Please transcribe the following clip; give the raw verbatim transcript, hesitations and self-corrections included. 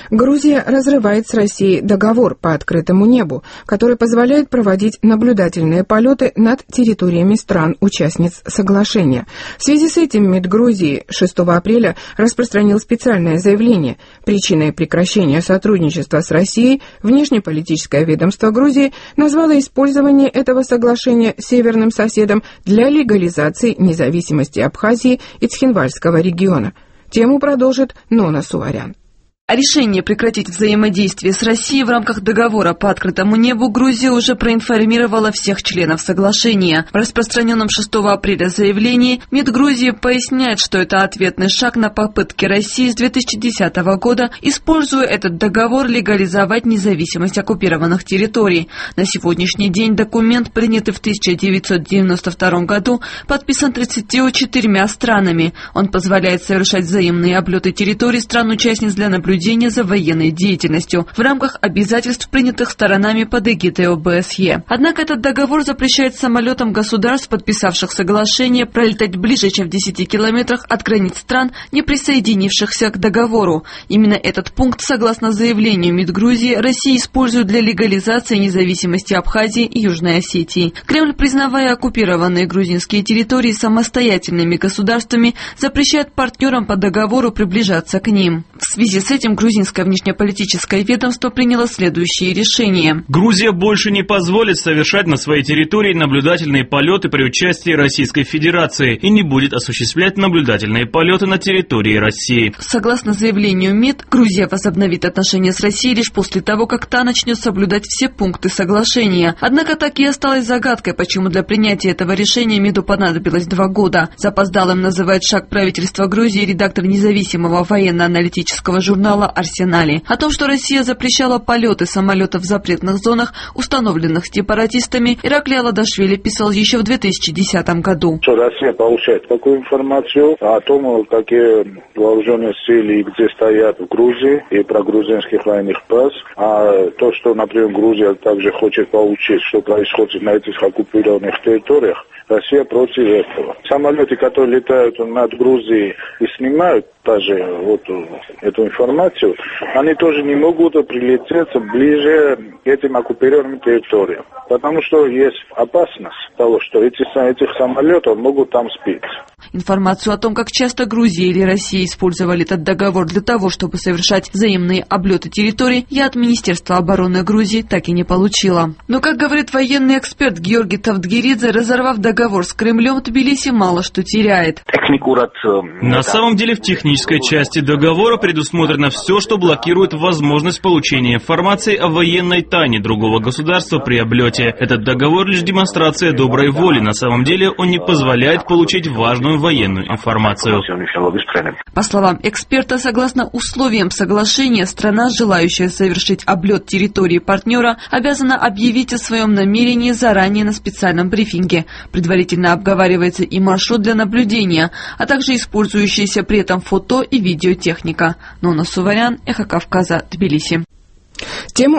Грузия разрывает с Россией договор по открытому небу, который позволяет проводить наблюдательные полеты над территориями стран-участниц соглашения. В связи с этим МИД Грузии шестого апреля распространил специальное заявление. Причиной прекращения сотрудничества с Россией внешнеполитическое ведомство Грузии назвало использование этого соглашения северным соседом для легализации независимости Абхазии и Цхинвальского региона. Тему продолжит Нона Суварян. Решение прекратить взаимодействие с Россией в рамках договора по открытому небу Грузия уже проинформировала всех членов соглашения. В распространенном шестого апреля заявлении МИД Грузии поясняет, что это ответный шаг на попытки России с две тысячи десятого года, используя этот договор, легализовать независимость оккупированных территорий. На сегодняшний день документ, принятый в тысяча девятьсот девяносто втором году, подписан тридцатью четырьмя странами. Он позволяет совершать взаимные облеты территорий стран-участниц для наблюдения за военной деятельностью в рамках обязательств, принятых сторонами под эгидой О Бэ Эс Е. Однако этот договор запрещает самолетам государств, подписавших соглашение, пролетать ближе, чем в десяти километрах от границ стран, не присоединившихся к договору. Именно этот пункт, согласно заявлению МИД Грузии, Россия использует для легализации независимости Абхазии и Южной Осетии. Кремль, признавая оккупированные грузинские территории самостоятельными государствами, запрещает партнерам по договору приближаться к ним. В связи с этим грузинское внешнеполитическое ведомство приняло следующие решения. Грузия больше не позволит совершать на своей территории наблюдательные полеты при участии Российской Федерации и не будет осуществлять наблюдательные полеты на территории России. Согласно заявлению МИД, Грузия возобновит отношения с Россией лишь после того, как та начнет соблюдать все пункты соглашения. Однако так и осталось загадкой, почему для принятия этого решения МИДу понадобилось два года. Запоздалым называет шаг правительства Грузии редактор независимого военно-аналитического журнала «Арсенали». О том, что Россия запрещала полеты самолетов в запретных зонах, установленных сепаратистами, Ираклий Аладашвили писал еще в две тысячи десятом году. Что Россия получает такую информацию о том, какие вооруженные силы и где стоят в Грузии, и про грузинских военных баз. А то, что, например, Грузия также хочет получить, что происходит на этих оккупированных территориях, Россия против этого. Самолеты, которые летают над Грузией и снимают даже вот эту информацию, они тоже не могут прилететь ближе к этим оккупированным территориям. Потому что есть опасность того, что эти, этих самолетов могут там сбить. Информацию о том, как часто Грузия или Россия использовали этот договор для того, чтобы совершать взаимные облеты территорий, я от Министерства обороны Грузии так и не получила. Но, как говорит военный эксперт Георгий Тавдгеридзе, разорвав договор с Кремлем, Тбилиси мало что теряет. На самом деле в технической части договора предусмотрено все, что блокирует возможность получения информации о военной тайне другого государства при облете. Этот договор лишь демонстрация доброй воли. На самом деле он не позволяет получить важную военную информацию. По словам эксперта, согласно условиям соглашения, страна, желающая совершить облет территории партнера, обязана объявить о своем намерении заранее на специальном брифинге. Предварительно обговаривается и маршрут для наблюдения, а также использующаяся при этом фото и видеотехника. Нона Суварян, Эхо Кавказа, Тбилиси. Тему